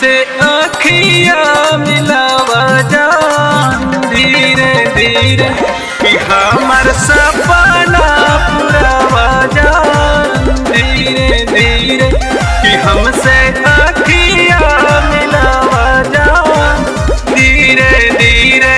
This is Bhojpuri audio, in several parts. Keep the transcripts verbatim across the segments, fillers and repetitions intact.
हमसे आँखियाँ मिलावा जान धीरे धीरे कि हमार सपना पुरावा जान धीरे धीरे कि हमसे आँखियाँ मिलावा जान धीरे धीरे।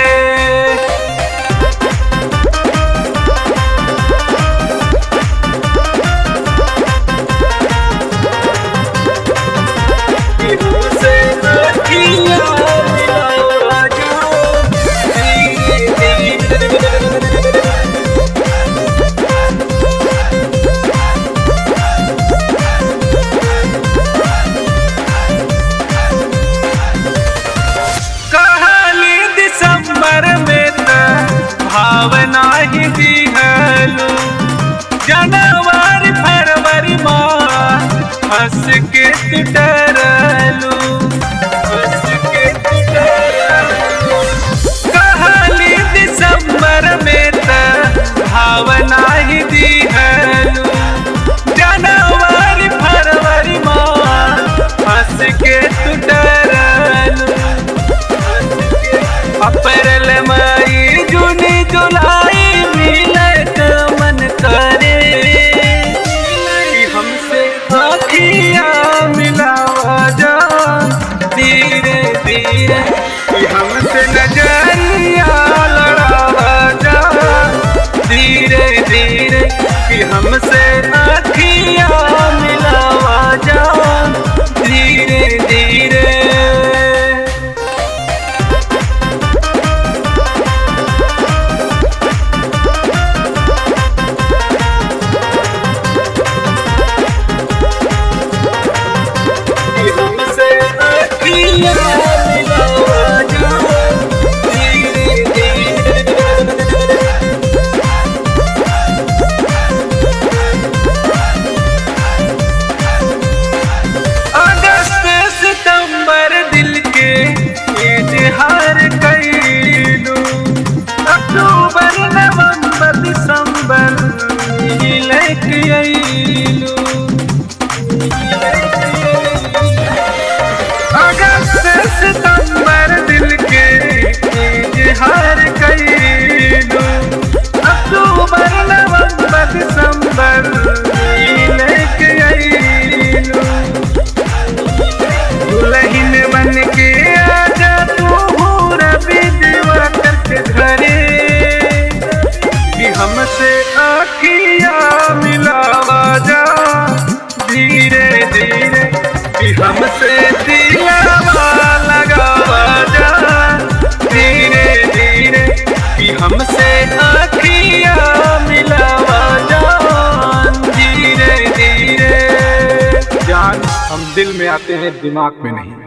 भावना ही दिहलू जनवरी फरवरी मार्च हंस के तू डरलू हंस के तू डरलू कहली दिसंबर में त भावना ही दिहलू जनवरी फरवरी मार्च हंस के तू डरलू अप्रैल मई जून जुलाई मिलत मन करे कि हमसे आँखियाँ मिलावा जान धीरे धीरे कि हमसे नजरिया लड़ावा जान धीरे धीरे कि हमसे आँखियाँ मिलावा जान धीरे धीरे। इजहार कैलू अक्टूबर नवंबर दिसंबर लेके अइलू अगस्त सितंबर दिल के इजहार कैलू अक्टूबर नवंबर दिसंबर लेके अइलू दुल्हन बन के हमसे आँखियाँ मिलावा जा धीरे धीरे कि हमसे दिलवा लगावा जा धीरे धीरे कि हमसे आँखियाँ मिलावा जा धीरे धीरे। जान हम दिल में आते हैं दिमाग में नहीं।